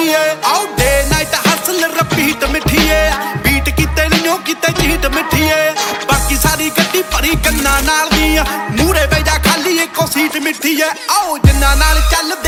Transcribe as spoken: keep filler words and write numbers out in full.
ਮਿੱਠੀਏ ਆਓ day night hustle repeat ਮਿੱਠੀਏ beat ਕੀਤੇ ਨਹੀਂ ਕਿਤੇ ਚੀਟ ਮਿੱਠੀਏ ਬਾਕੀ ਸਾਰੀ ਗੱਡੀ ਭਰੀ ਗੰਨਾ ਨਾਲ ਦੀ ਮੂਹਰੇ ਬਹਿ ਜਾ ਖਾਲੀ ਇੱਕੋ ਸੀਟ ਮਿੱਠੀਏ ਆਓ ਜਿੰਨਾ ਨਾਲ ਚੱਲ